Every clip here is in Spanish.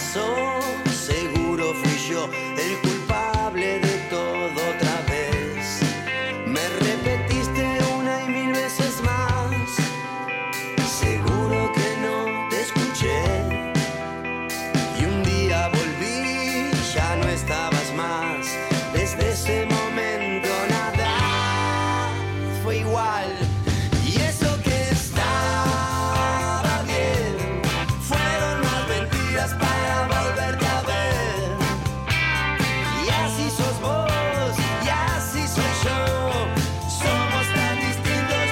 pasó, seguro fui yo el culpable de todo otra vez. Me repetiste una y mil veces más, seguro que no te escuché. Y un día volví, ya no estabas más. Desde ese momento nada fue igual. Y eso que estaba bien fueron más mentiras para volverte a ver. Y así sos vos, y así soy yo. Somos tan distintos,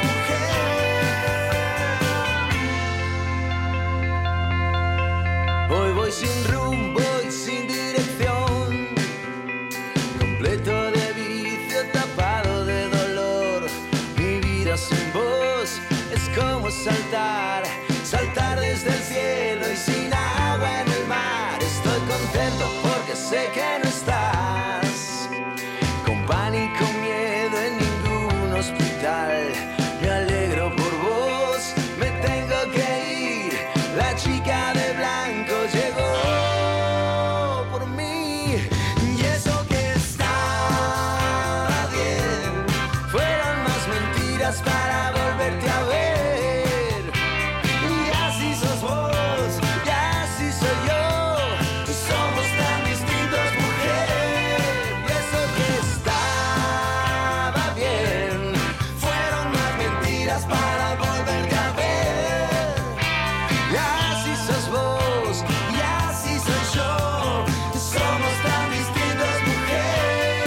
mujer. Hoy voy sin rumbo y sin dirección, completo de vicio, tapado de dolor. Mi vida sin vos es como saltar, saltar desde el cielo y sin agua en el mar. Estoy contento porque sé que no estás, con pánico, miedo en ningún hospital. Me alegro por vos, me tengo que ir. La chica de blanco llegó por mí. Y eso que estaba bien fueron más mentiras para volverte a ver. Y así sos vos, y así soy yo. Somos tan distintos, mujer. Y eso que estaba bien fueron más mentiras para volverte a ver. Y así sos vos, y así soy yo. Somos tan distintos, mujer.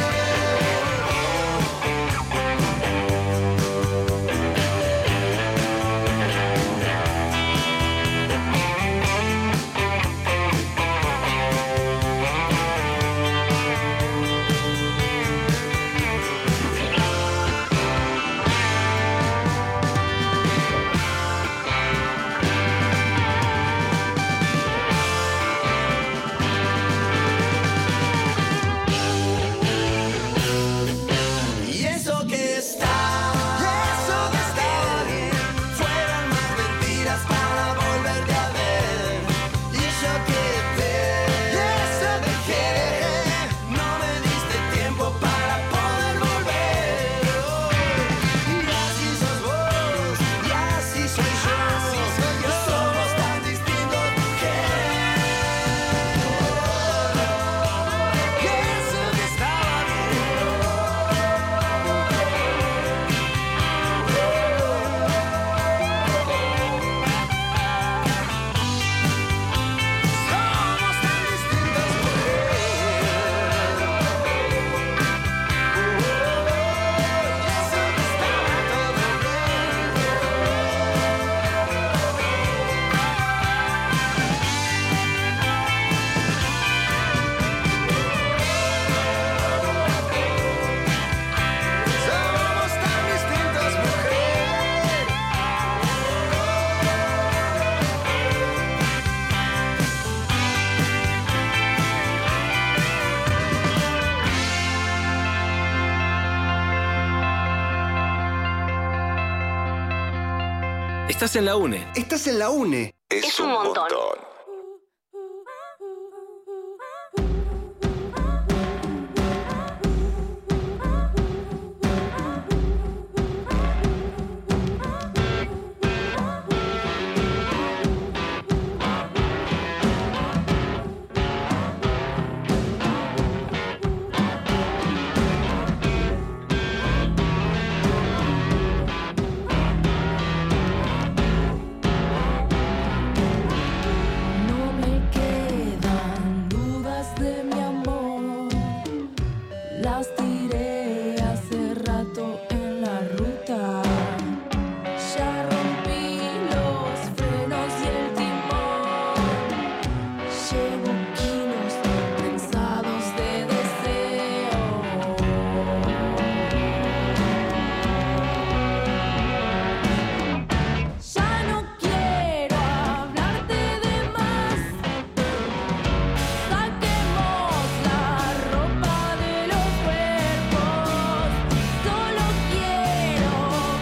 Y eso que estaba bien fueron más mentiras para volverte a ver. Y yo que te dejé, no me diste tiempo para poder volver. Y así sos vos, y así soy yo. Somos tan distintos, mujer. Y eso que estaba bien. Somos tan distintos, Somos tan distintos, mujer. Estás en la UNE. Estás en la UNE. Es un montón. No me quedan dudas de mi amor, las tiré hace rato en la ruta. Ya rompí los frenos y el timón, llevo kilos pensados de deseo. Ya no quiero hablarte de más. Saquemos la ropa de los cuerpos. Solo quiero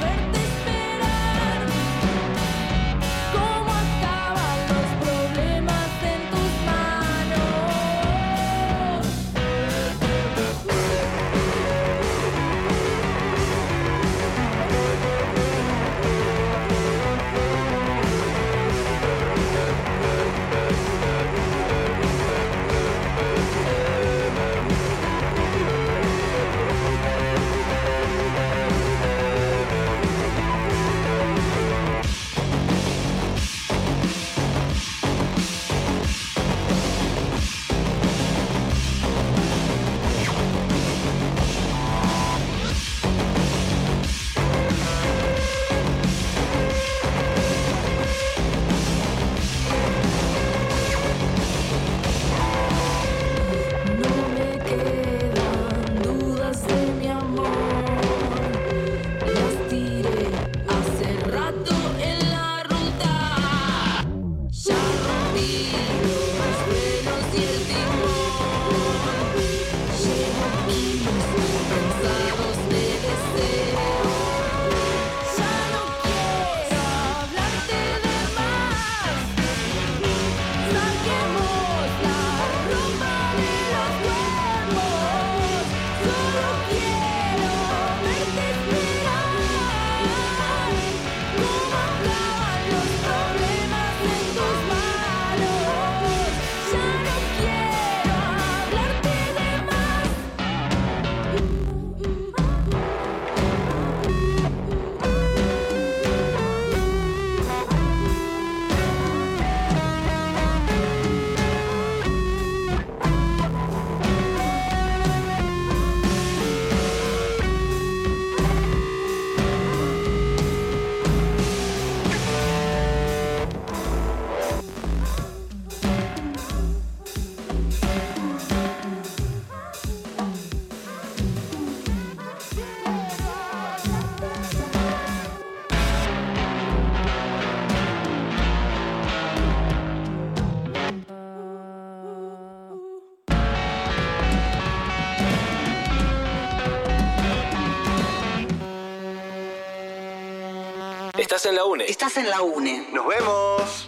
Estás en la UNE. Estás en la UNE. ¡Nos vemos!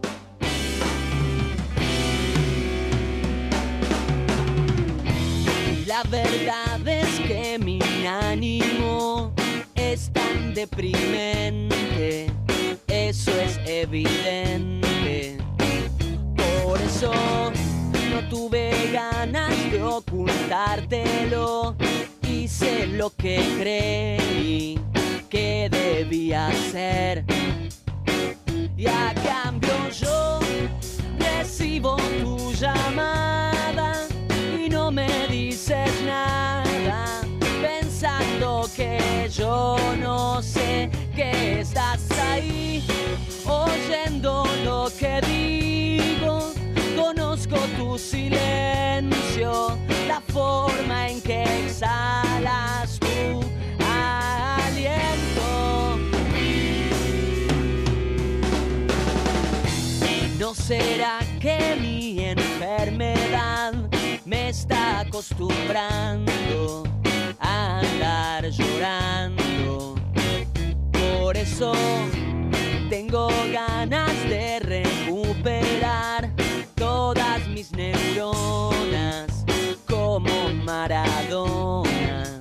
La verdad es que mi ánimo es tan deprimente, eso es evidente. Por eso no tuve ganas de ocultártelo. Hice lo que creí que debía hacer. Y a cambio yo recibo tu llamada y no me dices nada, pensando que yo no sé que estás ahí, oyendo lo que digo. Conozco tu silencio, la forma en que exhalas tu aliento. ¿No será que mi enfermedad me está acostumbrando a andar llorando? Por eso tengo ganas de recuperar todas mis neuronas como Maradona,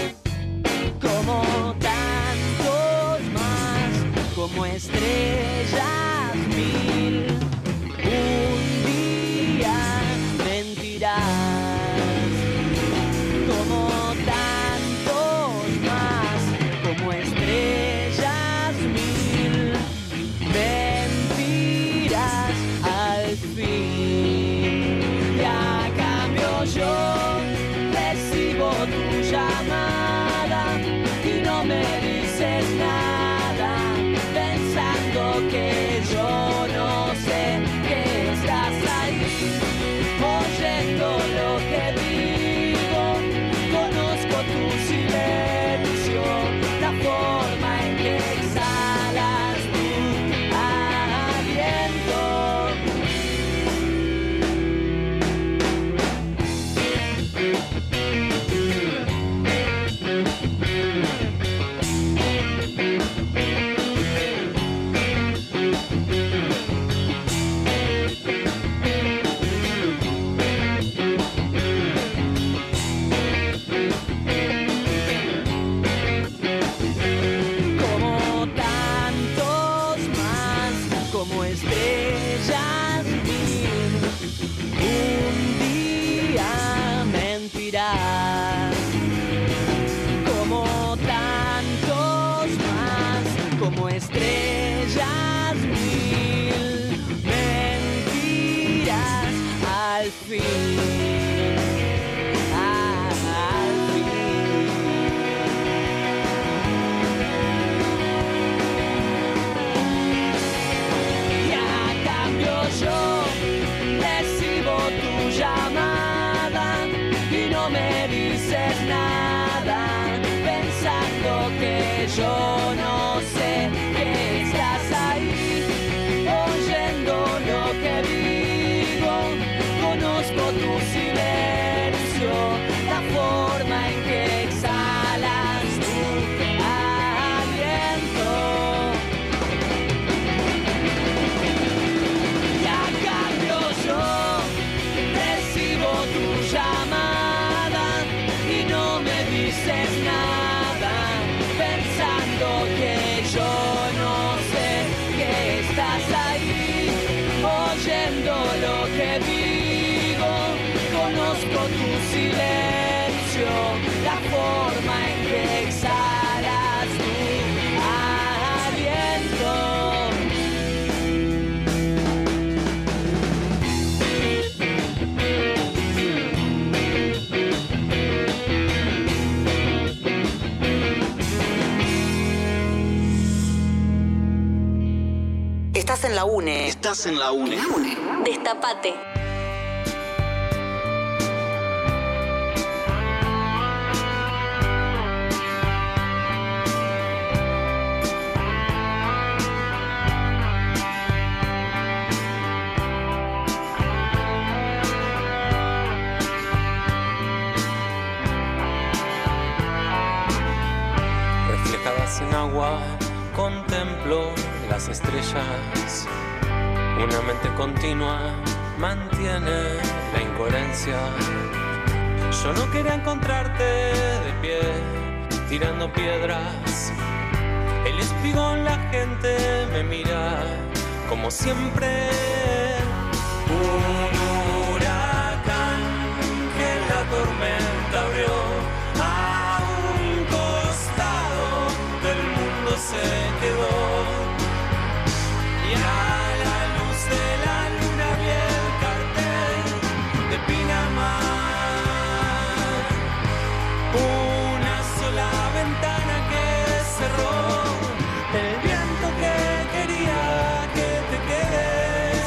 como tantos más, como estrellas mil. Un día mentirás, como tantos más, como estrellas mil. Mentirás al fin. Y a cambio yo recibo tu llamada y no me dices nada, pensando que yo no sé que estás ahí, oyendo lo que digo. Conozco tu silencio, la forma en que exhalas tu aliento. Como tantos más, como estrellas mil. Un día mentirás, como tantos más, como estrellas mil. Mentirás al fin. Al fin. Y a cambio yo recibo tu llamada y no me dices nada, pensando que yo no sé que estás ahí, oyendo lo que digo. Conozco tu silencio, la forma en que exhalas tu aliento. Y a cambio yo recibo tu llamada y no me dices nada, pensando que yo no sé que estás ahí, oyendo lo que digo. Conozco tu silencio, la forma en que exhalas tu aliento. Estás en la UNE. Estás en la UNE. Destapate. Reflejadas en agua, contemplo las estrellas. Una mente continua mantiene la incoherencia. Yo no quería encontrarte de pie, tirando piedras. El espigón, la gente me mira como siempre. Un huracán que la tormenta abrió. A un costado del mundo se quedó. Y a la luz de la luna vi el cartel de Pinamar. Una sola ventana que cerró. El viento que quería que te quedes.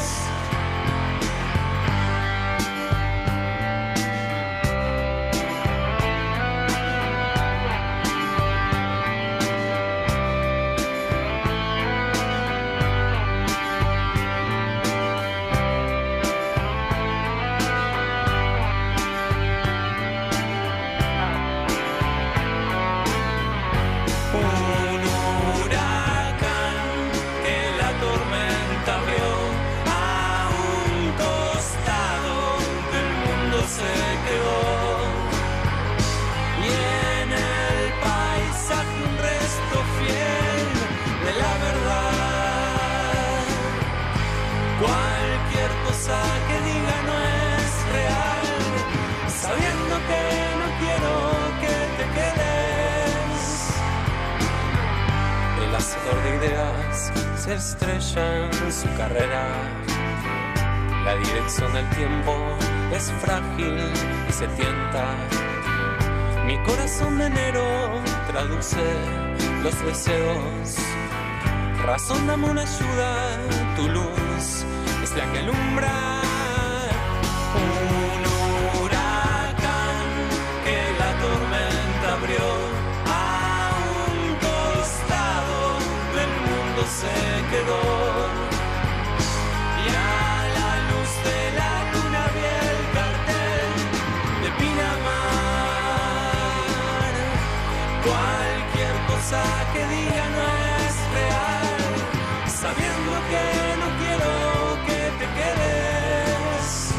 Que diga no es real, sabiendo que no quiero que te quedes. El hacedor de ideas se estrella en su carrera. La dirección del tiempo es frágil y se tienta. Mi corazón de enero traduce los deseos. Razón, dame una ayuda, tu luz es la que alumbra. Un huracán que la tormenta abrió. A un costado del mundo se quedó. Y a la luz de la luna vi el cartel de Pinamar. Cualquier cosa que diga no es real, sabiendo que no quiero que te quedes.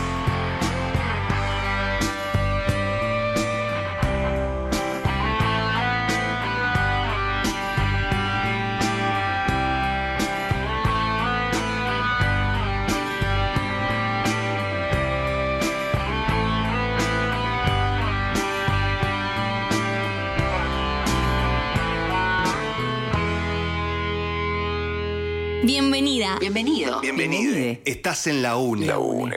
Bienvenida. Bienvenido. Bienvenide. Estás en la UNE. La UNE.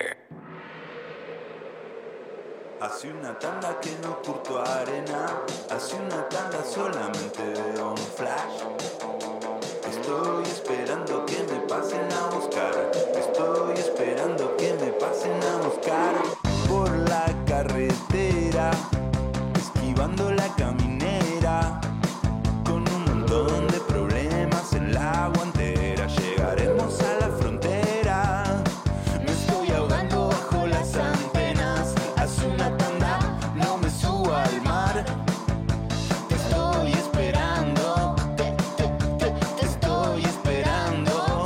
Hace una tanda que no curto arena. Hace una tanda solamente veo un flash. Estoy esperando que me pasen a buscar. Estoy esperando que me pasen a buscar. Por la carretera, esquivando la caminera. Con un montón de problemas en la guantera. Llegaremos a la frontera. Me estoy ahogando bajo las antenas. Hace una tanda, no me subo al mar. Te estoy esperando. Te estoy esperando.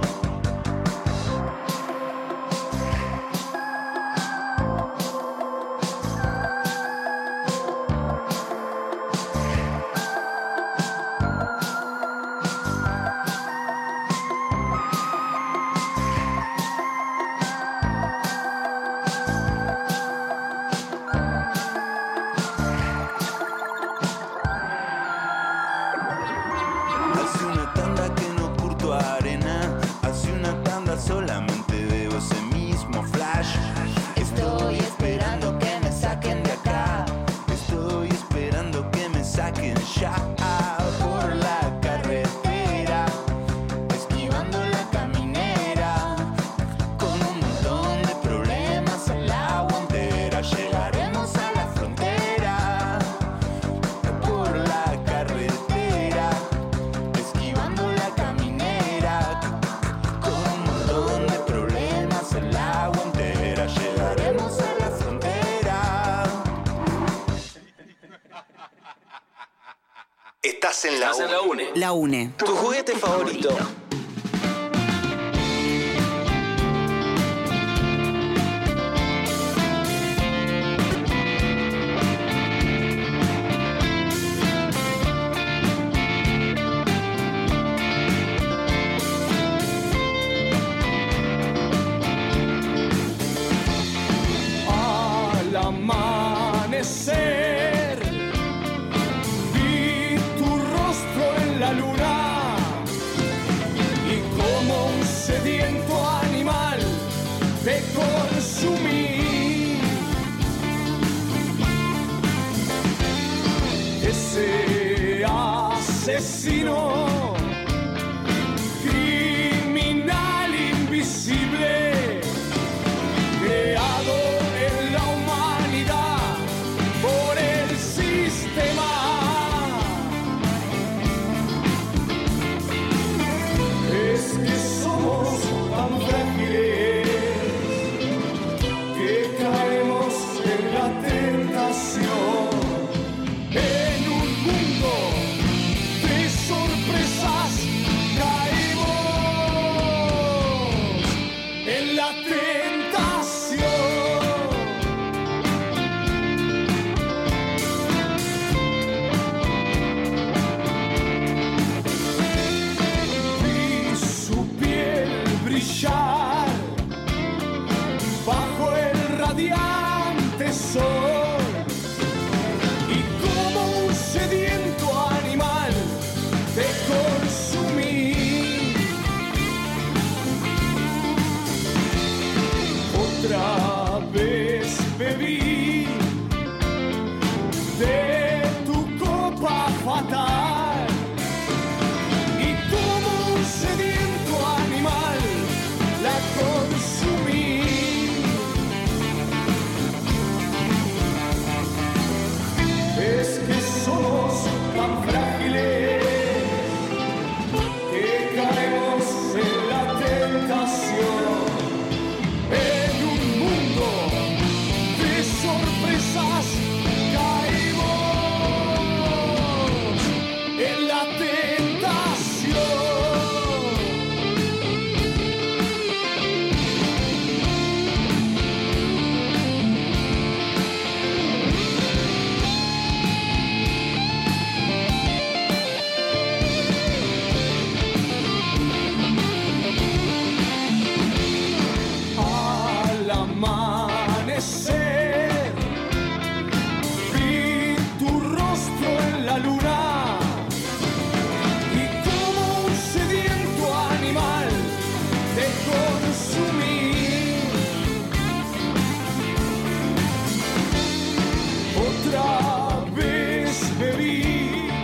Hace una tanda que no curto arena. Hace una tanda solamente veo ese mismo flash. Estoy esperando que me saquen de acá. Estoy esperando que me saquen ya. Por la carretera, esquivando la caminera. Con un montón de problemas en la guantera. Llegaremos a la frontera. Por la carretera, esquivando la caminera. Con un montón de problemas en la guantera. Llegaremos a la frontera. Estás en la UNE. La UNE. Tu juguete juguete favorito. Al amanecer vi tu rostro en la luna y como un sediento animal te consumí. Ese asesino, criminal invisible, creado en la humanidad por el sistema. Es que somos tan frágiles que caemos en la tentación. En un mundo de sorpresas caemos en la tentación. Vi su piel brillar bajo el radiante sol y como un sediento animal te consumí. Otra vez bebí de tu copa fatal y como un sediento animal la consumí. Es que somos tan frágiles que caemos en la tentación. En un mundo de sorpresas caemos en la tentación. Al amanecer vi tu rostro en la luna y como un sediento animal te consumí. Otra vez bebí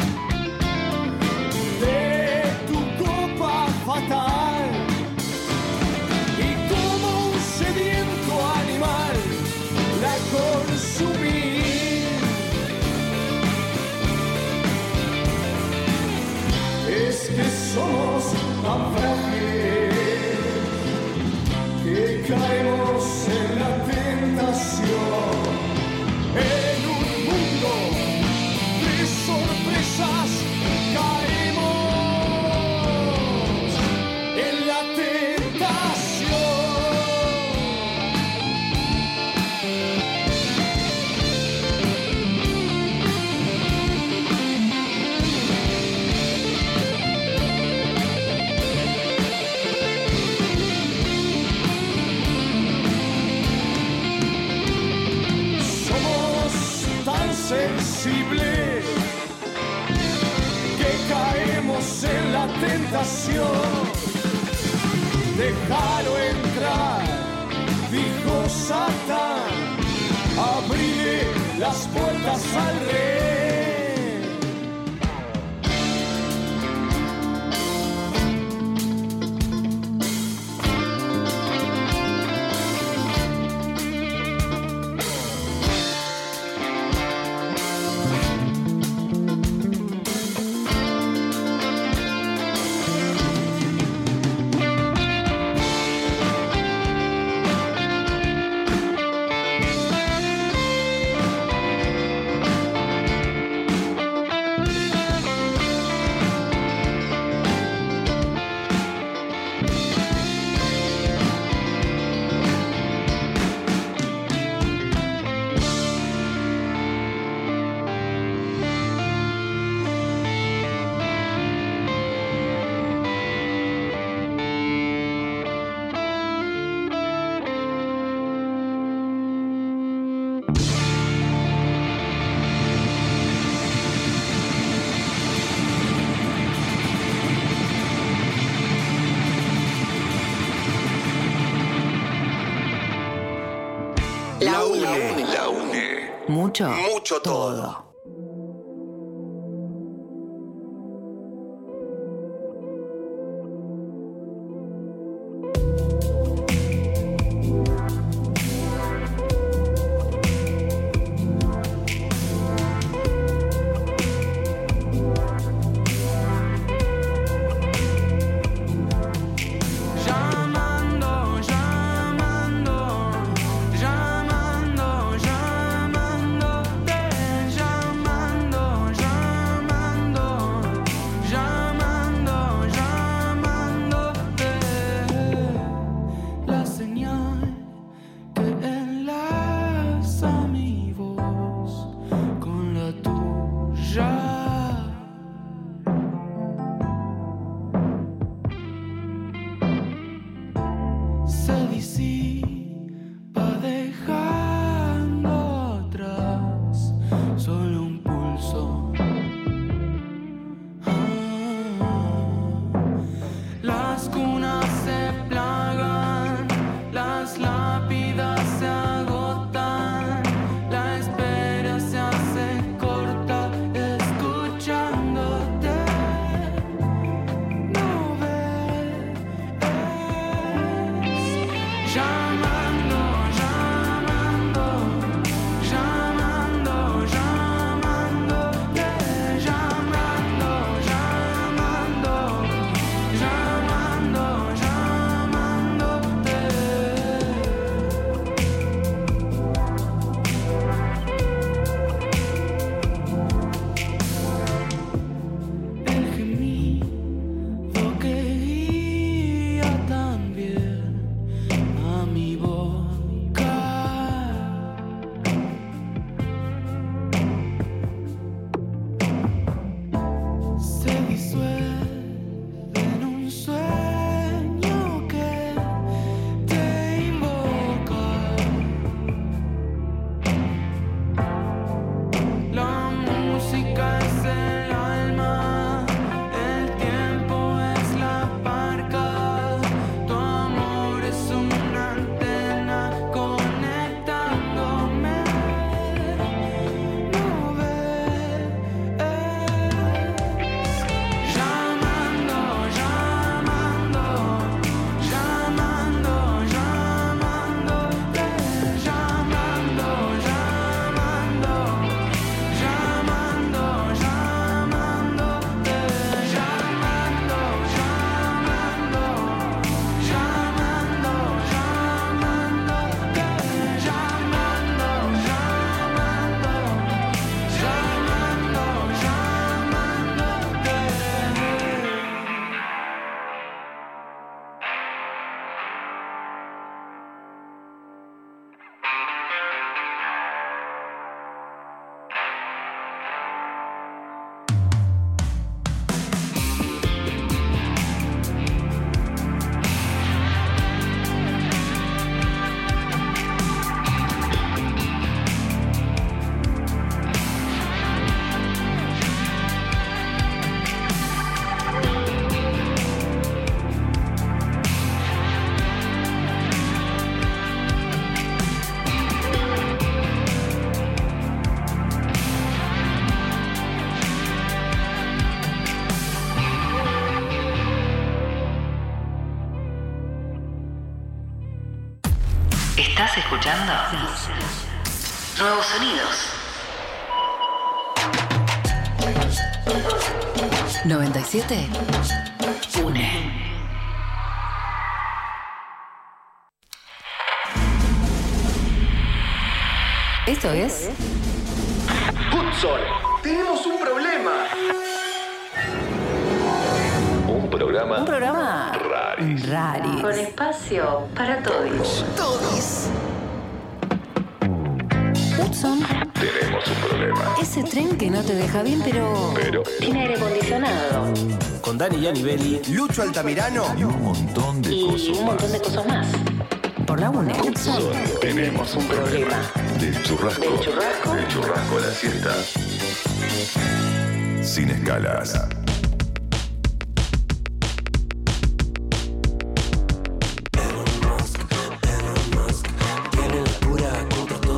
de tu copa fatal y como un sediento animal la consumí. Es que somos tan frágiles que caemos en la tentación. En un mundo de sorpresas caemos en la tentación. Somos tan sensibles que caemos en la tentación. Déjalo entrar, dijo Satán, abrile las puertas al rey. La UNE. La UNE. Mucho todo. ¿Estás escuchando? Nuevos sonidos. 97 UNE. Esto es Futsal. Tenemos un problema. Un programa rari. Con espacio para todos. Hudson. Tenemos un problema. Ese tren que no te deja bien, pero tiene aire acondicionado. Con Dani Gianibelli, Lucho Altamirano y un montón de cosas más. Por la UNE. Hudson. Tenemos un problema. Del churrasco a la siesta. Sin escalas. Elon Musk tiene la cura contra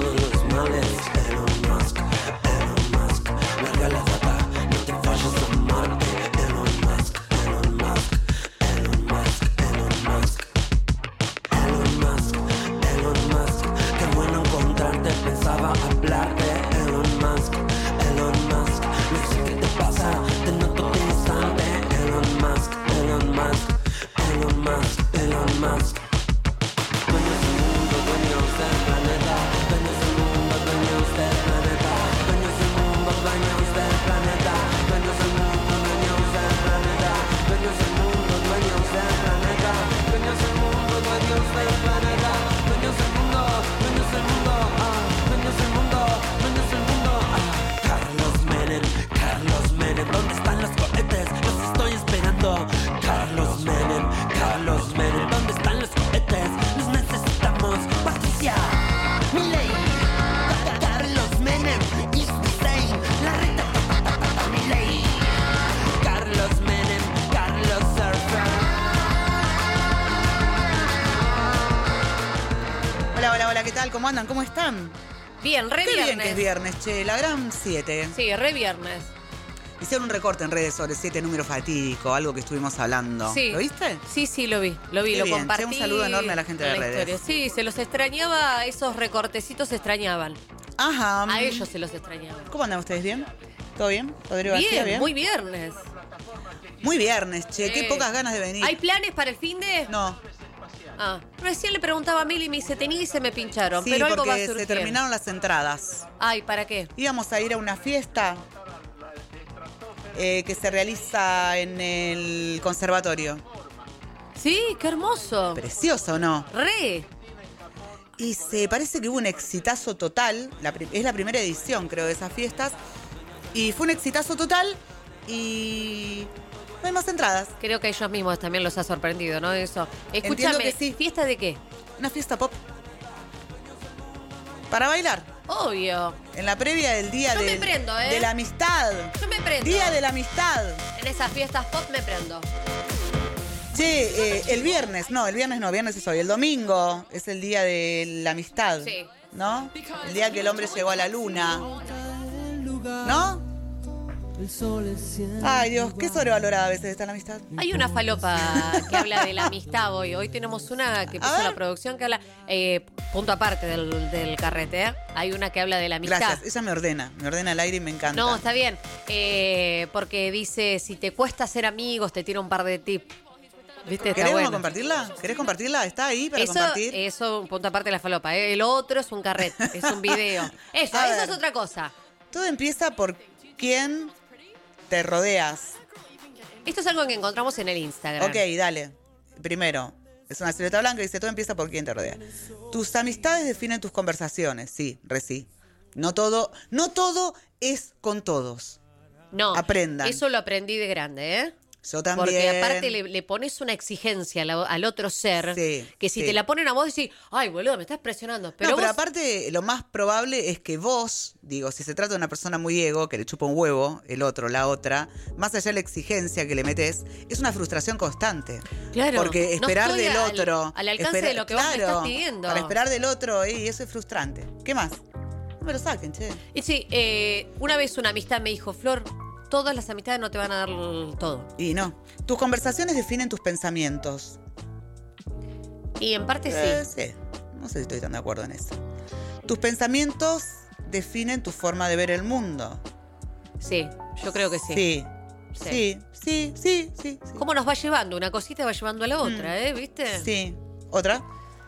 tal? ¿Cómo andan? ¿Cómo están? Bien, re Qué viernes. bien que es viernes, che. La gran 7. Sí, re viernes. Hicieron un recorte en redes sobre 7 números fatídicos, algo que estuvimos hablando. Sí. ¿Lo viste? Sí, lo vi, Qué lo bien, compartí. che, un saludo enorme a la gente de en redes. historia. Sí, se los extrañaba, esos recortecitos se extrañaban. Ajá. A ellos se los extrañaban. ¿Cómo andan ustedes? ¿Bien? ¿Todo bien? ¿Rodrigo García, bien? Muy viernes. Muy viernes, che. Qué pocas ganas de venir. ¿Hay planes para el fin de? No. Recién le preguntaba a Mili y me dice, tenía y se me pincharon. Sí, pero algo va a porque surgir. se terminaron las entradas. Ay, ¿para qué? Íbamos a ir a una fiesta que se realiza en el conservatorio. Sí, qué hermoso. Precioso, ¿no? Re. Y se parece que hubo un exitazo total. Es la primera edición, creo, de esas fiestas. Y fue un exitazo total y no hay más entradas. Creo que a ellos mismos también los ha sorprendido, ¿no? Eso. Entiendo Escúchame, que sí. ¿fiesta de qué? Una fiesta pop. Para bailar. Obvio. En la previa del día Yo me prendo, ¿eh? de la amistad. Yo me prendo. Día de la amistad. En esas fiestas pop me prendo. Che, el viernes es hoy. El domingo es el día de la amistad. Sí. ¿No? El día que el hombre llegó a la luna. ¿No? Ay, Dios, qué sobrevalorada a veces está la amistad. Hay una falopa que habla de la amistad hoy. Hoy tenemos una que puso la producción que habla, punto aparte del carrete, ¿eh? Hay una que habla de la amistad. Gracias, ella me ordena al aire y me encanta. No, está bien. Porque dice, si te cuesta ser amigos, te tira un par de tips. ¿Viste? Está ¿Querés bueno. compartirla? ¿Querés compartirla? ¿Está ahí para compartir? Eso, punto aparte de la falopa. ¿Eh? El otro es un carrete, es un video. Eso es otra cosa. Todo empieza por quién te rodeas. Esto es algo que encontramos en el Instagram. Ok, dale. Primero, es una silueta blanca y dice, todo empieza por quién te rodea. Tus amistades definen tus conversaciones. Sí, sí. No todo es con todos. No, aprendan. Eso lo aprendí de grande, ¿eh? Yo también. Porque aparte le pones una exigencia al otro ser, que si te la ponen a vos decís, ay, boludo, me estás presionando. Pero aparte lo más probable es que vos, si se trata de una persona muy ego, que le chupa un huevo, el otro, la otra, más allá de la exigencia que le metes, es una frustración constante. Claro. Porque esperar no estoy del otro... Al alcance de lo que vos me estás pidiendo. Para esperar del otro, eso es frustrante. ¿Qué más? No me lo saquen, che. Y sí, una vez una amistad me dijo, Flor, todas las amistades no te van a dar todo. Y no. Tus conversaciones definen tus pensamientos. Y en parte sí. Sí. No sé si estoy tan de acuerdo en eso. Tus pensamientos definen tu forma de ver el mundo. Sí, yo creo que sí. Sí. ¿Cómo nos va llevando? Una cosita va llevando a la otra, ¿viste? Sí. ¿Otra?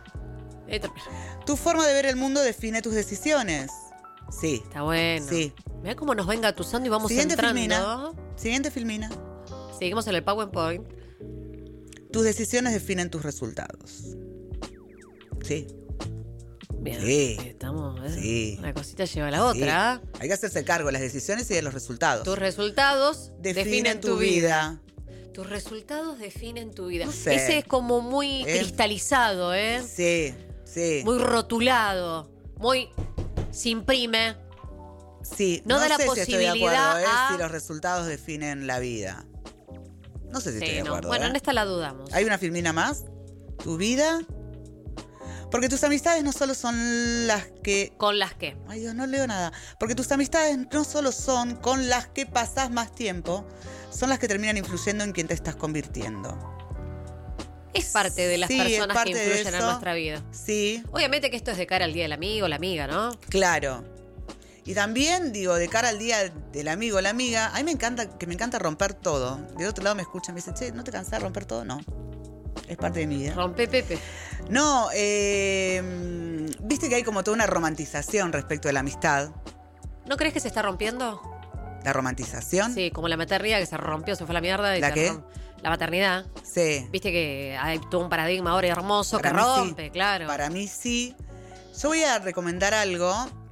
Tu forma de ver el mundo define tus decisiones. Sí. Está bueno. Sí. Mirá cómo nos va engatusando y vamos entrando. Siguiente filmina. Seguimos en el PowerPoint. Tus decisiones definen tus resultados. Sí. Bien. Sí. Estamos, Sí. Una cosita lleva a la otra. Sí. Hay que hacerse cargo de las decisiones y de los resultados. Tus resultados definen tu vida. Tus resultados definen tu vida. No sé. Ese es como muy cristalizado, ¿eh? Sí. Muy rotulado. Muy... se imprime. Sí, no da la sé posibilidad si estoy de acuerdo, a... si los resultados definen la vida. No sé si estoy de acuerdo. Bueno, en esta la dudamos. ¿Hay una filmina más? ¿Tu vida? Porque tus amistades no solo son las que... ¿Con las que? Ay, Dios, no leo nada. Porque tus amistades no solo son con las que pasás más tiempo, son las que terminan influyendo en quien te estás convirtiendo. Es parte de las personas que influyen en nuestra vida. Sí. Obviamente que esto es de cara al día del amigo o la amiga, ¿no? Claro. Y también, de cara al día del amigo o la amiga, a mí me encanta romper todo. De otro lado me escuchan y me dicen, che, ¿no te cansás de romper todo? No. Es parte de mi vida. Rompe Pepe. No, viste que hay como toda una romantización respecto de la amistad. ¿No crees que se está rompiendo? ¿La romantización? Sí, como la maternidad que se rompió, se fue a la mierda. Y ¿La qué? La maternidad. Sí. Viste que hay todo un paradigma ahora hermoso Para que mí rompe, sí. claro. Para mí sí. Yo voy a recomendar algo.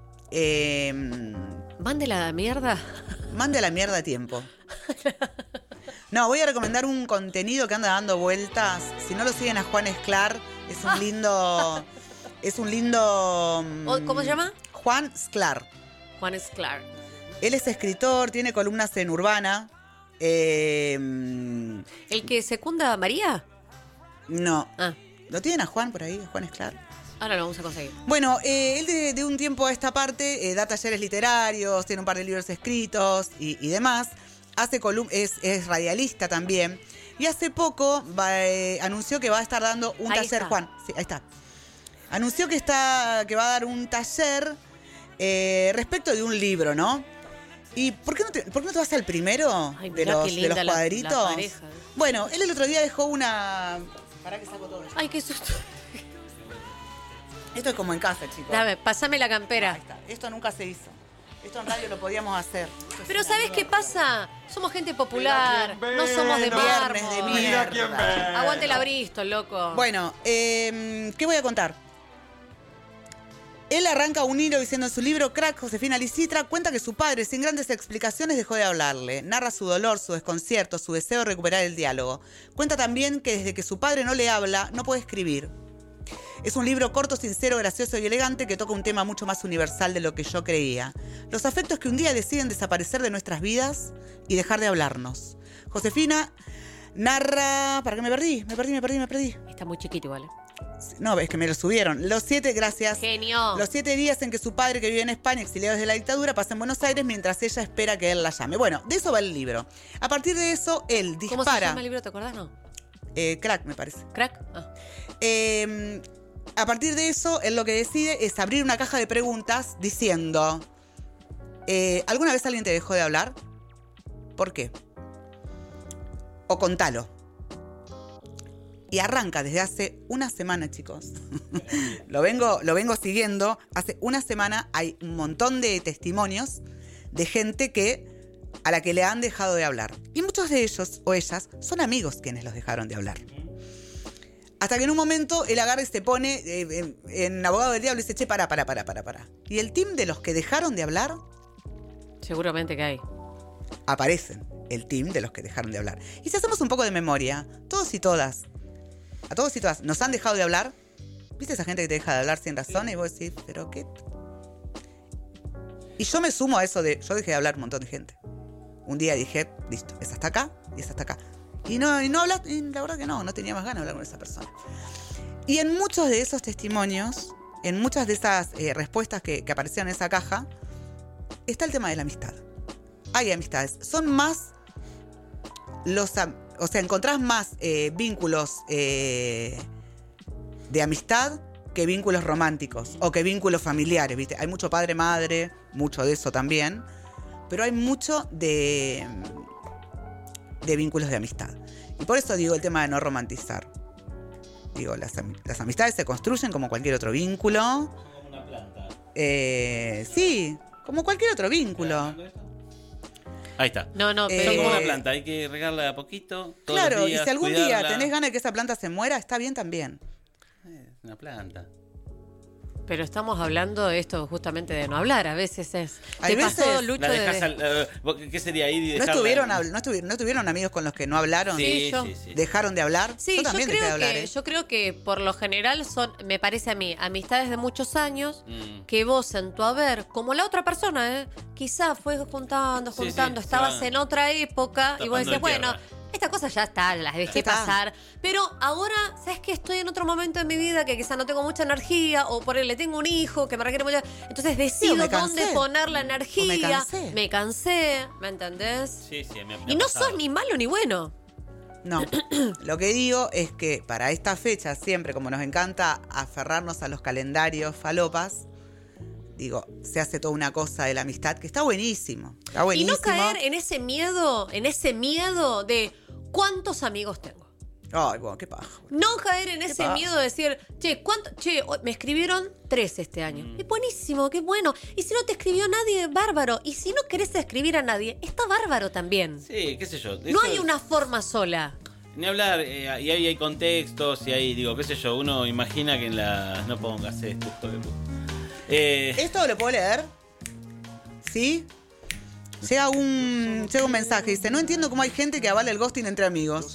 Mande la mierda. Mande a la mierda a tiempo. No, voy a recomendar un contenido que anda dando vueltas. Si no lo siguen a Juan Esclar, es un lindo... ¿Cómo se llama? Juan Esclar. Juan Esclar. Él es escritor, tiene columnas en Urbana. ¿El que secunda a María? No. Ah. ¿Lo tienen a Juan por ahí? ¿A Juan Esclar? Ahora lo vamos a conseguir. Bueno, él de un tiempo a esta parte da talleres literarios, tiene un par de libros escritos y demás. Es radialista también. Y hace poco anunció que va a estar dando un taller, está. Juan. Sí, ahí está. Anunció que va a dar un taller respecto de un libro, ¿no? ¿Y por qué no te vas al primero? Ay, de mirá los qué linda cuadritos? la pareja. Bueno, él el otro día dejó una... ¿Para qué saco todo esto? Ay, qué susto. Esto es como en casa, chicos. Dame, pasame la campera. Ahí está. Esto nunca se hizo. Esto en radio lo podíamos hacer. Pero ¿sabés qué pasa? Somos gente popular, no somos de Viernes mármol. de mierda. Aguante la Bristol, loco. Bueno, ¿qué voy a contar? Él arranca un hilo diciendo en su libro Crack, Josefina Licitra cuenta que su padre, sin grandes explicaciones, dejó de hablarle. Narra su dolor, su desconcierto, su deseo de recuperar el diálogo. Cuenta también que desde que su padre no le habla, no puede escribir. Es un libro corto, sincero, gracioso y elegante que toca un tema mucho más universal de lo que yo creía. Los afectos que un día deciden desaparecer de nuestras vidas y dejar de hablarnos. Josefina narra... ¿Para qué me perdí? Me perdí. Está muy chiquito igual. No, es que me lo subieron. Gracias. Genio. Los 7 días en que su padre, que vive en España, exiliado desde la dictadura, pasa en Buenos Aires mientras ella espera que él la llame. Bueno, de eso va el libro. A partir de eso, él dispara... ¿Cómo se llama el libro? ¿Te acordás? No. Crack, me parece. ¿Crack? Ah. A partir de eso, él lo que decide es abrir una caja de preguntas diciendo... ¿Alguna vez alguien te dejó de hablar? ¿Por qué? O contalo. Y arranca desde hace una semana, chicos. lo vengo siguiendo. Hace una semana hay un montón de testimonios de gente a la que le han dejado de hablar. Y muchos de ellos o ellas son amigos quienes los dejaron de hablar. Hasta que en un momento él agarra y se pone en abogado del diablo y dice, che, para. Y el team de los que dejaron de hablar... Seguramente que hay. Aparecen el team de los que dejaron de hablar. Y si hacemos un poco de memoria, todos y todas, a todos y todas, nos han dejado de hablar. ¿Viste esa gente que te deja de hablar sin razón? Y vos decís, ¿pero qué? Y yo me sumo a eso yo dejé de hablar un montón de gente. Un día dije, listo, es hasta acá y es hasta acá. Y no hablas, y la verdad que no tenía más ganas de hablar con esa persona. Y en muchos de esos testimonios, en muchas de esas respuestas que aparecieron en esa caja, está el tema de la amistad. Hay amistades. Son más encontrás más vínculos de amistad que vínculos románticos o que vínculos familiares, ¿viste? Hay mucho padre-madre, mucho de eso también, pero hay mucho de vínculos de amistad. Y por eso digo el tema de no romantizar. Digo, las amistades se construyen como cualquier otro vínculo. Como una planta. Sí, como cualquier otro vínculo. Ahí está. No, Es como una planta, hay que regarla de a poquito. Todos claro, los días, y si algún cuidarla. día tenés ganas de que esa planta se muera, está bien también. Una planta. Pero estamos hablando de esto justamente de no hablar. A veces es... Hay ¿Te pasó, veces- Lucho, La de- dejás ¿qué sería ahí? ¿No estuvieron amigos con los que no hablaron? Sí, yo. ¿Dejaron de hablar? Sí, yo también dejé de hablar. yo creo que por lo general son, me parece a mí, amistades de muchos años Mm. que vos en tu haber, como la otra persona, quizás fue juntando, Sí, estabas se en otra época y vos tapando decías, en bueno, tierra. esta cosa ya está, las dejé está. pasar. Pero ahora, ¿sabes qué? Estoy en otro momento de mi vida que quizás no tengo mucha energía o por él le tengo un hijo que me requiere mucho. Entonces decido me cansé. dónde poner la energía. me cansé. ¿Me entendés? Sí, me Y ha no pasado. sos ni malo ni bueno. No, lo que digo es que para esta fecha, siempre como nos encanta aferrarnos a los calendarios falopas, digo, se hace toda una cosa de la amistad que está buenísimo. Está Y buenísimo. no caer en ese miedo de cuántos amigos tengo. Ay, bueno, qué paja. No caer en ese paja. miedo de decir, me escribieron 3 este año. Es buenísimo, qué bueno. Y si no te escribió nadie, bárbaro. Y si no querés escribir a nadie, está bárbaro también. Sí, qué sé yo. No hay una forma sola. Ni hablar, y ahí hay contextos, y ahí, digo, qué sé yo, uno imagina que en la... No pongas esto, ¿Esto lo puedo leer? ¿Sí? Llega un mensaje, dice, no entiendo cómo hay gente que avala el ghosting entre amigos.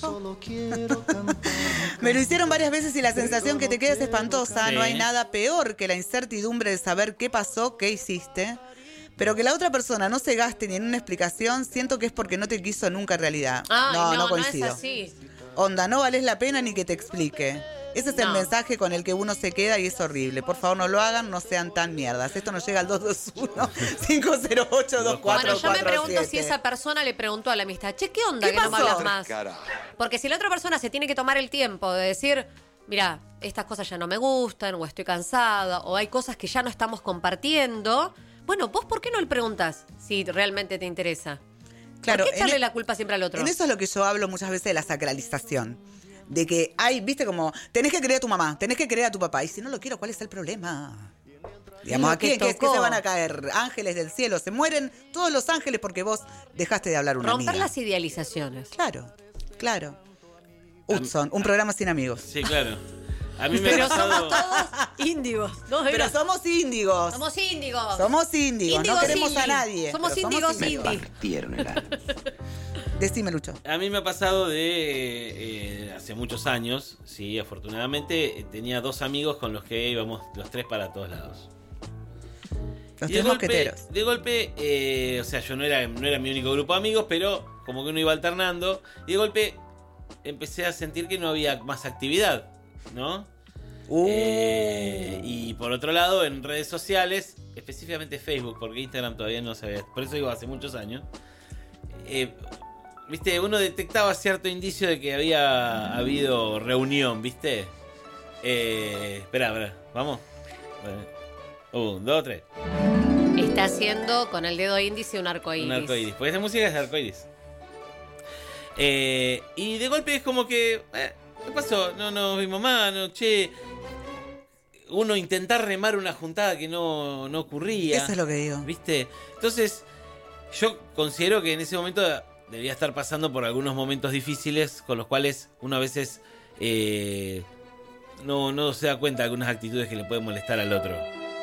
Me lo hicieron varias veces y la sensación que te queda es espantosa. Sí. No hay nada peor que la incertidumbre de saber qué pasó, qué hiciste. Pero que la otra persona no se gaste ni en una explicación, siento que es porque no te quiso nunca en realidad. Ay, no coincido. es así. Onda, no vales la pena ni que te explique. Ese es el mensaje con el que uno se queda y es horrible. Por favor, no lo hagan, no sean tan mierdas. Esto nos llega al 221-508-2447. Bueno, yo me pregunto si esa persona le preguntó a la amistad, che, ¿qué onda que no me hablas más? Porque si la otra persona se tiene que tomar el tiempo de decir, mira, estas cosas ya no me gustan, o estoy cansada, o hay cosas que ya no estamos compartiendo, bueno, ¿vos por qué no le preguntás si realmente te interesa? Claro, ¿por qué echarle la culpa siempre al otro? En eso es lo que yo hablo muchas veces de la sacralización. De que hay, viste, como, tenés que querer a tu mamá, tenés que querer a tu papá. Y si no lo quiero, ¿cuál es el problema? Digamos, ¿a qué se van a caer? Ángeles del cielo. Se mueren todos los ángeles porque vos dejaste de hablar una amiga. Romper las idealizaciones. Claro, claro. Hudson, un programa sin amigos. Sí, claro. A mí me ha pasado... somos todos índigos. ¿No? Pero somos índigos. Somos índigos. Somos índigos. No queremos a nadie. Somos índigos indie. Decime, Lucho. A mí me ha pasado de hace muchos años, sí, afortunadamente, tenía 2 amigos con los que íbamos los 3 para todos lados. Los 3 mosqueteros. De golpe, o sea, yo no era mi único grupo de amigos, pero como que uno iba alternando, y de golpe empecé a sentir que no había más actividad, ¿no? Y por otro lado, en redes sociales, específicamente Facebook, porque Instagram todavía no sabía, por eso digo hace muchos años, viste, uno detectaba cierto indicio de que había habido reunión, ¿viste? Espera, vamos. 1, 2, 3. Está haciendo con el dedo índice un arco iris. Un arco iris, porque esa música es de arco iris. Y de golpe es como que, ¿qué pasó? No nos vimos más, no, che. Uno intentar remar una juntada que no ocurría. Eso es lo que digo. ¿Viste? Entonces, yo considero que en ese momento debía estar pasando por algunos momentos difíciles con los cuales uno a veces no se da cuenta de algunas actitudes que le pueden molestar al otro.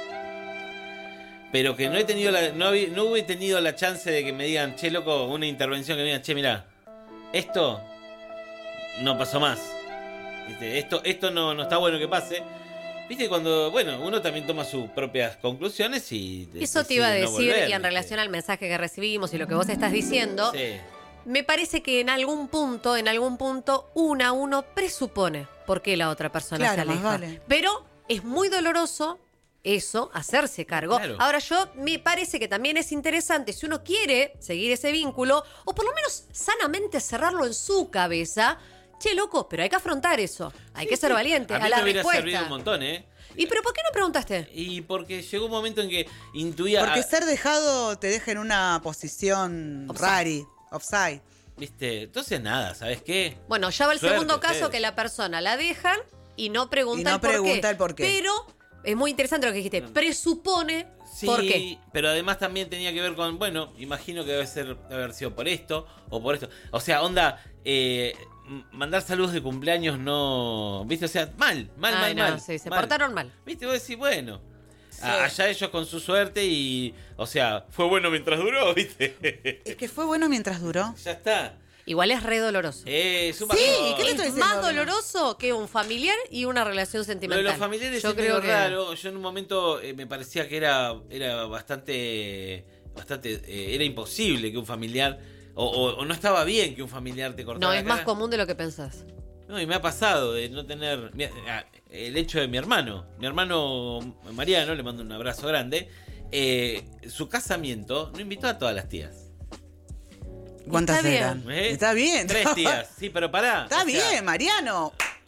Pero que no he tenido no hubiera tenido la chance de que me digan, che, loco, una intervención que me digan, che, mirá, esto no pasó más. ¿Viste? Esto no está bueno que pase. Viste, cuando, bueno, uno también toma sus propias conclusiones y... Eso te iba a decir, no volver, y en relación al mensaje que recibimos y lo que vos estás diciendo, sí. Me parece que en algún punto, uno presupone por qué la otra persona se aleja. Vale. Pero es muy doloroso eso, hacerse cargo. Claro. Ahora, me parece que también es interesante, si uno quiere seguir ese vínculo, o por lo menos sanamente cerrarlo en su cabeza. Che, loco, pero hay que afrontar eso. Hay que ser valiente a mí a la me hubiera respuesta. servido un montón, ¿Y pero por qué no preguntaste? Y porque llegó un momento en que intuía... Porque ser dejado te deja en una posición offside. ¿Viste? Entonces nada, ¿sabes qué? Bueno, ya va el Suerte, segundo caso ustedes. que la persona la dejan y no pregunta, el por qué. Pero es muy interesante lo que dijiste. Presupone Sí, por qué. pero además también tenía que ver con, bueno, imagino que debe haber sido por esto o por esto. O sea, mandar saludos de cumpleaños no... ¿Viste? O sea, mal. Sí, se mal. portaron mal. ¿Viste? Vos decís, bueno... Allá ellos con su suerte y... O sea, fue bueno mientras duró, ¿viste? Es que fue bueno mientras duró. Ya está. Igual es re doloroso. Es un Sí, bajón. ¿qué te estoy Es diciendo? más doloroso que un familiar y una relación Lo sentimental. de los familiares Yo es creo medio que raro. Yo en un momento me parecía que era bastante... era imposible que un familiar... O no estaba bien que un familiar te cortara no, la es más cara. común de lo que pensás. No, y me ha pasado de no tener... El hecho de mi hermano Mariano, le mando un abrazo grande, su casamiento no invitó a todas las tías. ¿Cuántas Está bien. eran? ¿Eh? Está bien. 3 tías, sí, pero pará. Está bien, Mariano.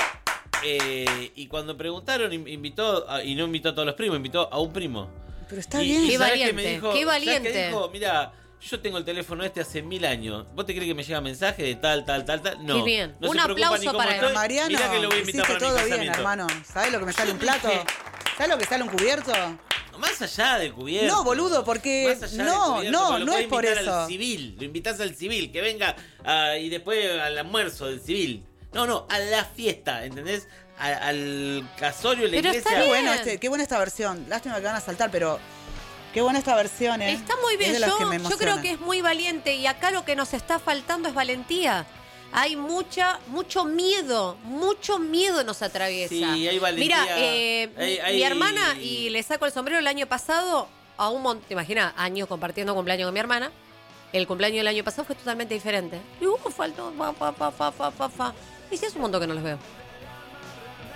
Y cuando preguntaron, invitó, y no invitó a todos los primos, invitó a un primo. Pero está Y- bien. y Qué ¿sabés valiente, me dijo? qué ¿Sabés valiente. qué dijo? Mirá, yo tengo el teléfono hace 1000 años. ¿Vos te crees que me llega mensaje de tal? No. Qué bien. No Un se preocupa aplauso ni cómo para él. estoy. Mariano, Mirá que lo voy a invitar hiciste para todo mi bien, casamiento. hermano. ¿Sabés lo que me sale un plato? ¿Sabés lo que sale un cubierto? Más allá del cubierto. No, boludo, porque Más allá del no cubierto, porque lo es podés por invitar eso. Al civil, lo invitás al civil, que venga y después al almuerzo del civil. No, a la fiesta, ¿entendés? Al casorio, la Pero iglesia. está Qué bien. bueno, qué buena esta versión. Lástima que van a saltar, pero qué buena esta versión, ¿eh? Está muy bien. Es de las que me Yo emocionan. creo que es muy valiente y acá lo que nos está faltando es valentía. Hay mucho miedo nos atraviesa. Sí, hay valentía. Mira, Hay- mi hermana, y le saco el sombrero, el año pasado, te imaginas, años compartiendo cumpleaños con mi hermana, el cumpleaños del año pasado fue totalmente diferente. Y faltó, Y si es un montón que no los veo.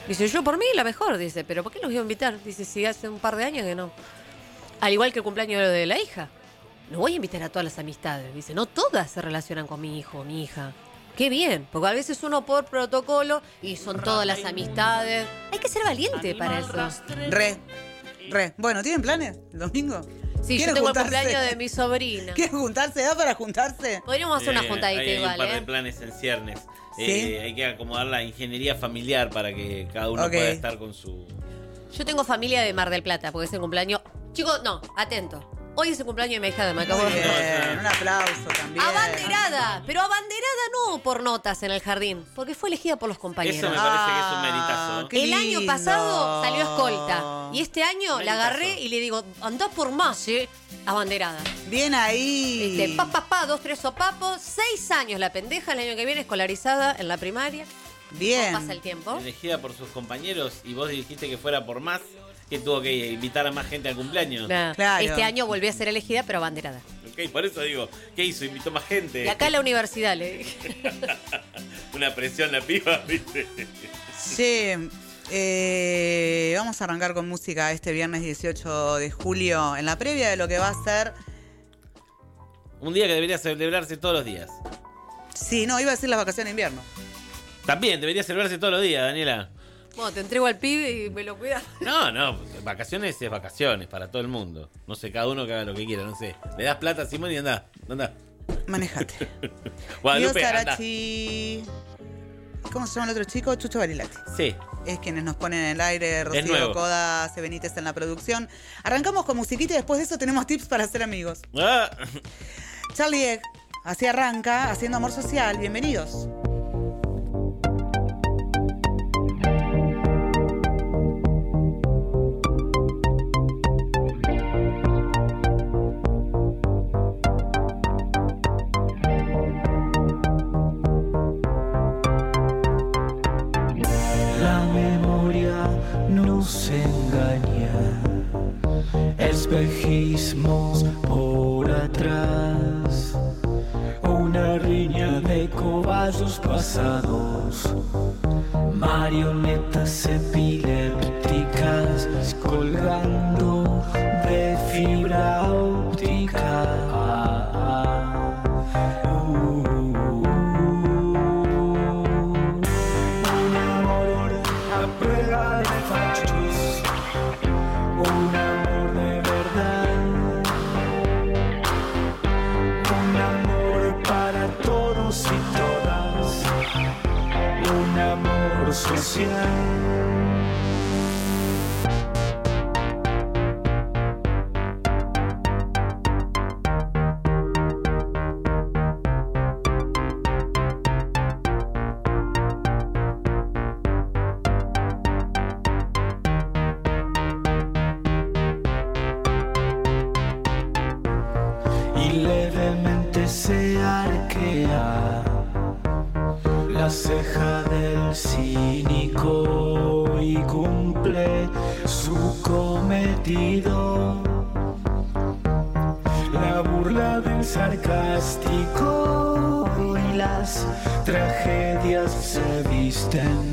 Dice, yo por mí la mejor, dice, pero ¿por qué los voy a invitar? Dice, si hace un par de años que no. Al igual que el cumpleaños de la hija. No voy a invitar a todas las amistades. Dice, no todas se relacionan con mi hijo o mi hija. Qué bien, porque a veces uno por protocolo y son todas las amistades. Hay que ser valiente para eso. Re. Bueno, ¿tienen planes el domingo? Sí, yo tengo el cumpleaños de mi sobrina. ¿Quieren juntarse? ¿Da para juntarse? Podríamos hacer una juntadita hay igual, un par de planes en ciernes. ¿Sí? Hay que acomodar la ingeniería familiar para que cada uno pueda estar con su... Yo tengo familia de Mar del Plata, porque es el cumpleaños... Chicos, no, atento. Hoy es el cumpleaños de mi hija de Macabro. Muy bien, un aplauso también. Abanderada, pero abanderada no por notas en el jardín, porque fue elegida por los compañeros. Eso me parece que es un meritazo. Qué El año lindo. pasado salió escolta y este año la agarré y le digo, andá por más, abanderada. Bien ahí. 2, 3 sopapos, 6 años la pendeja, el año que viene escolarizada en la primaria. Bien. ¿Cómo pasa el tiempo? Elegida por sus compañeros y vos dijiste que fuera por más, que tuvo que invitar a más gente al cumpleaños. Claro. Este año volví a ser elegida, pero abanderada. Ok, por eso digo, ¿qué hizo? Invitó más gente. Y acá en la universidad le dije. Una presión la piba, ¿viste? Sí, vamos a arrancar con música este viernes 18 de julio, en la previa de lo que va a ser... Un día que debería celebrarse todos los días. Sí, no, iba a decir las vacaciones de invierno. También debería celebrarse todos los días, Daniela. Bueno, te entrego al pibe y me lo cuidas. No, vacaciones es vacaciones para todo el mundo. No sé, cada uno que haga lo que quiera, no sé. Le das plata a Simón y anda. Manejate. Guadalupe, Dios anda. Arachi. ¿Cómo se llama el otro chico? Chucho Barilati. Sí. Es quienes nos ponen en el aire. Rocío nuevo. Coda, C. Benítez en la producción. Arrancamos con musiquita y después de eso tenemos tips para hacer amigos. Ah. Charlie Egg, así arranca, haciendo amor social. Bienvenidos. La memoria nos engaña, espejismos por atrás, una riña de cobayos pasados, marionetas epilépticas colgando de fibra óptica. Un amor a prueba de fachos, un amor de verdad, un amor para todos y todas, un amor social. Y levemente se arquea la ceja del cínico y cumple su cometido. La burla del sarcástico y las tragedias se visten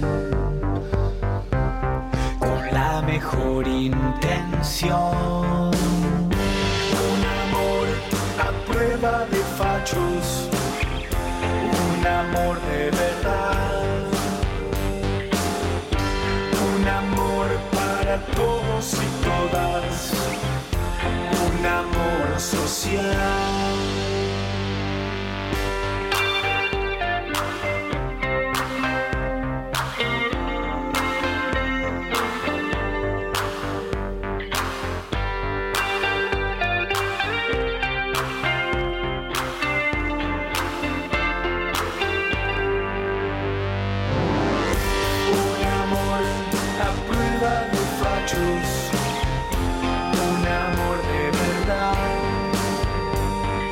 con la mejor intención. Un amor a prueba de fachos, un amor de verdad, un amor para todos y todas, un amor social. Un amor a prueba de fachos, un amor de verdad,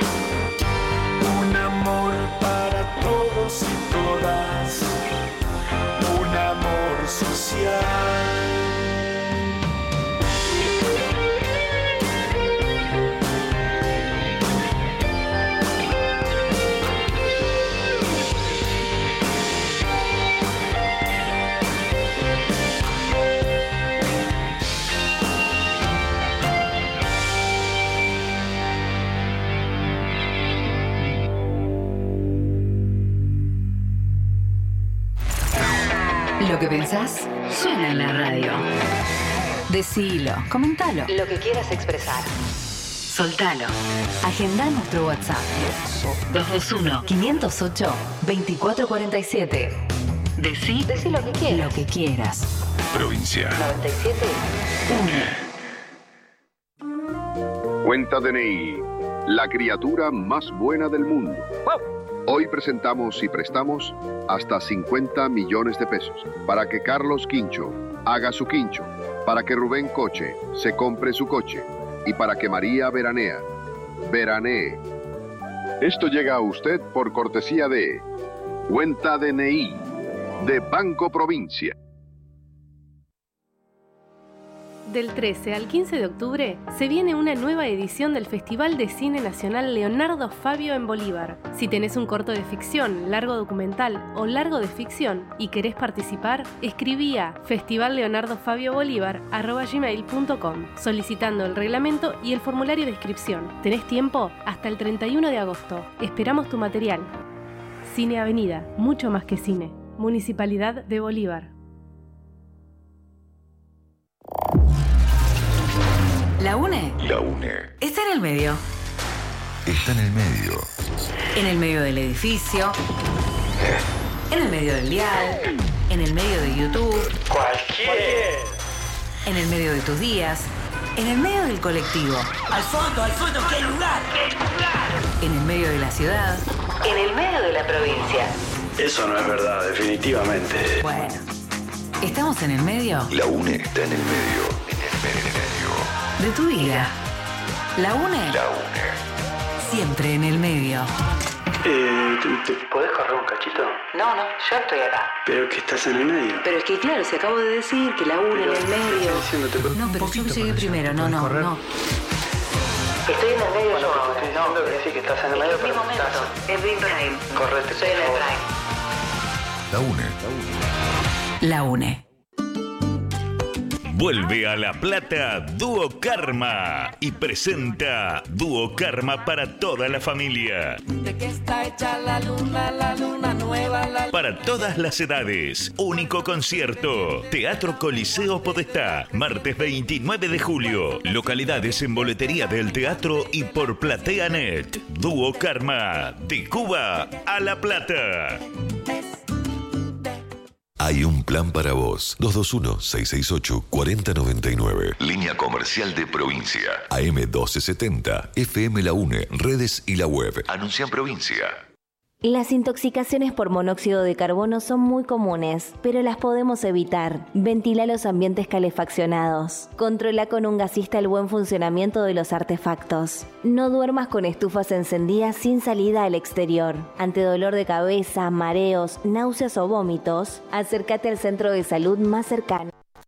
Lo que pensás suena en la radio. Decilo, comentalo. Lo que quieras expresar. Soltalo. Agendá nuestro WhatsApp. 221-508-2447. Decí lo que quieras. Lo que quieras. Provincia 97.1. Cuenta DNI, la criatura más buena del mundo. Hoy presentamos y prestamos hasta 50 millones de pesos para que Carlos Quincho haga su quincho, para que Rubén Coche se compre su coche y para que María veranee. Esto llega a usted por cortesía de Cuenta DNI de Banco Provincia. Del 13 al 15 de octubre se viene una nueva edición del Festival de Cine Nacional Leonardo Fabio en Bolívar. Si tenés un corto de ficción, largo documental o largo de ficción y querés participar, escribí a festivalleonardofabiobolivar@gmail.com solicitando el reglamento y el formulario de inscripción. Tenés tiempo hasta el 31 de agosto. Esperamos tu material. Cine Avenida, mucho más que cine. Municipalidad de Bolívar. ¿La UNE? La UNE. Está en el medio. Está en el medio. En el medio del edificio. En el medio del dial. En el medio de YouTube. Cualquier. En el medio de tus días. En el medio del colectivo. Al fondo, ¿qué lugar? En el medio de la ciudad. En el medio de la provincia. Eso no es verdad, definitivamente. Bueno, ¿estamos en el medio? La UNE está en el medio. En el medio. De tu vida. ¿La UNE? La UNE. Siempre en el medio. ¿Te podés correr un cachito? No, yo estoy acá. Pero que estás en el medio. Pero es que claro, se acabo de decir que la UNE en el medio. No, pero yo llegué primero, no. Estoy en el medio yo ahora. Estoy diciendo que sí, que estás en el medio, pero momento. En prime. Correte. Estoy en el prime. La UNE. La UNE. Vuelve a La Plata Dúo Karma y presenta Dúo Karma para toda la familia. ¿De qué está hecha la luna nueva? Para todas las edades, único concierto. Teatro Coliseo Podestá, martes 29 de julio. Localidades en boletería del teatro y por PlateaNet. Dúo Karma, de Cuba a La Plata. Hay un plan para vos. 221-668-4099. Línea comercial de provincia. AM 1270. FM La UNE. Redes y la web. Anuncia en provincia. Las intoxicaciones por monóxido de carbono son muy comunes, pero las podemos evitar. Ventila los ambientes calefaccionados. Controla con un gasista el buen funcionamiento de los artefactos. No duermas con estufas encendidas sin salida al exterior. Ante dolor de cabeza, mareos, náuseas o vómitos, acércate al centro de salud más cercano.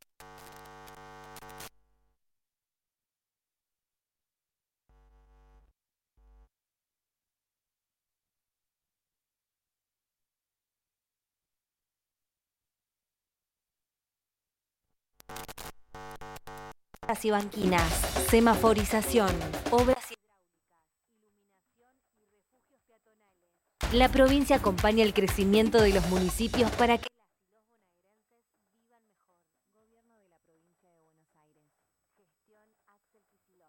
Y banquinas, semaforización, obras hidráulicas, iluminación y refugios peatonales. La provincia acompaña el crecimiento de los municipios para que las y los bonaerenses vivan mejor. Gobierno de la provincia de Buenos Aires. Gestión Axel Kicillof.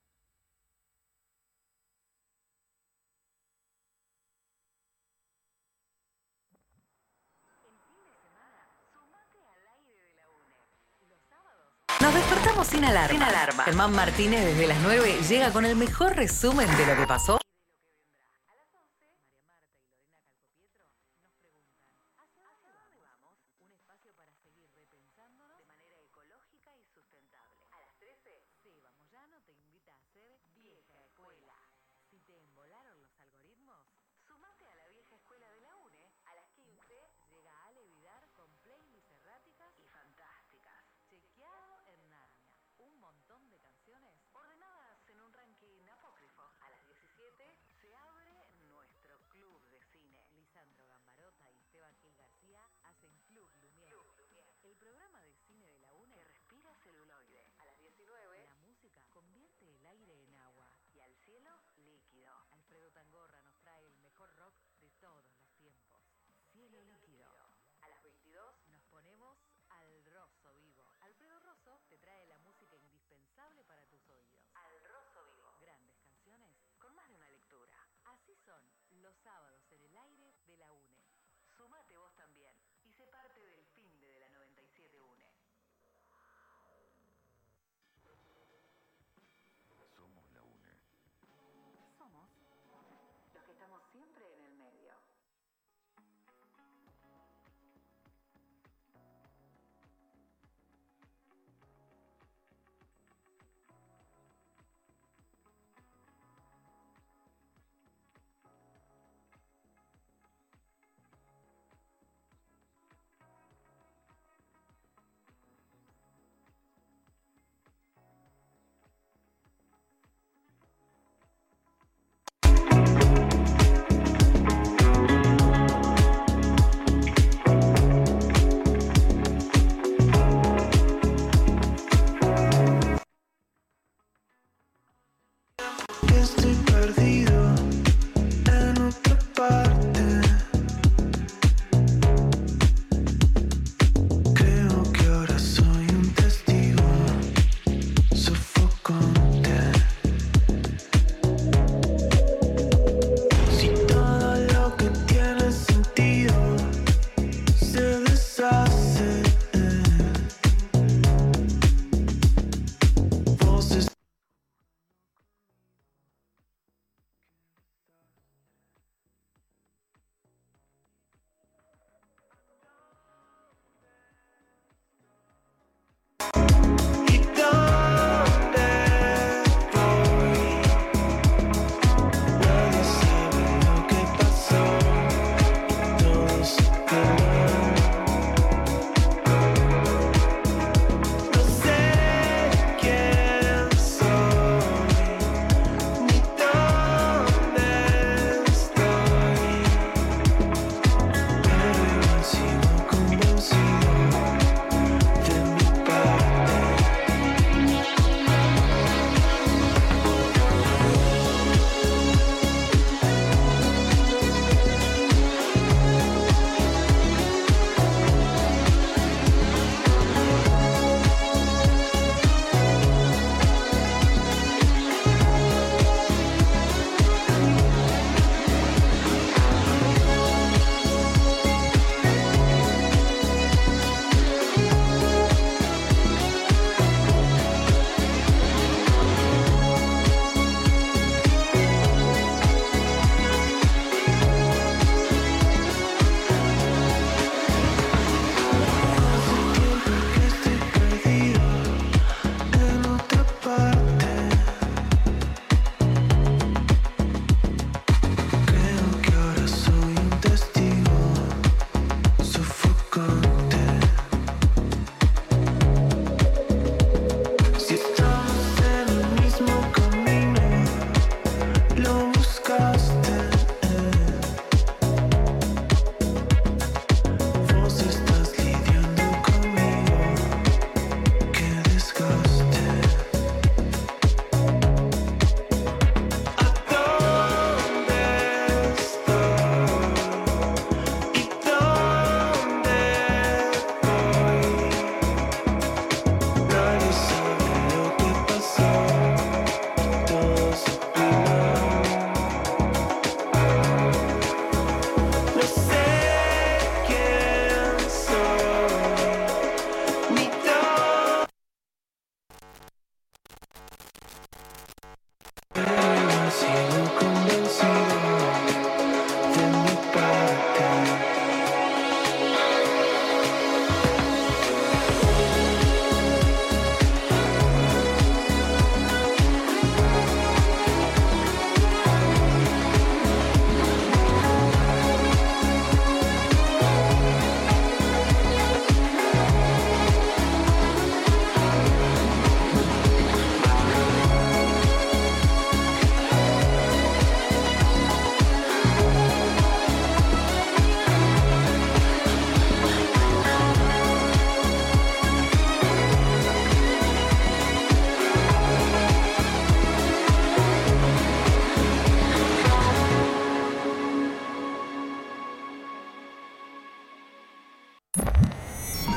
Nos despertamos sin alarma. Germán Martínez desde las 9 llega con el mejor resumen de lo que pasó. Cielo líquido. A las 22 nos ponemos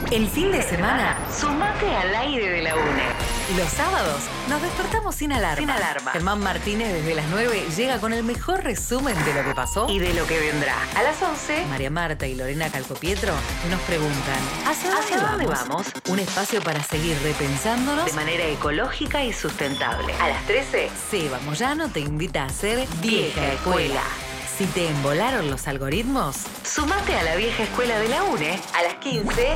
El fin de semana, sumate al aire de la UNE. Los sábados nos despertamos sin alarma. Germán Martínez desde las 9 llega con el mejor resumen de lo que pasó y de lo que vendrá. A las 11, María Marta y Lorena Calcopietro nos preguntan ¿Hacia dónde vamos? Un espacio para seguir repensándonos de manera ecológica y sustentable. A las 13, Seba Moyano te invita a ser Vieja Escuela. Si te embolaron los algoritmos, sumate a la Vieja Escuela de la UNE. A las 15,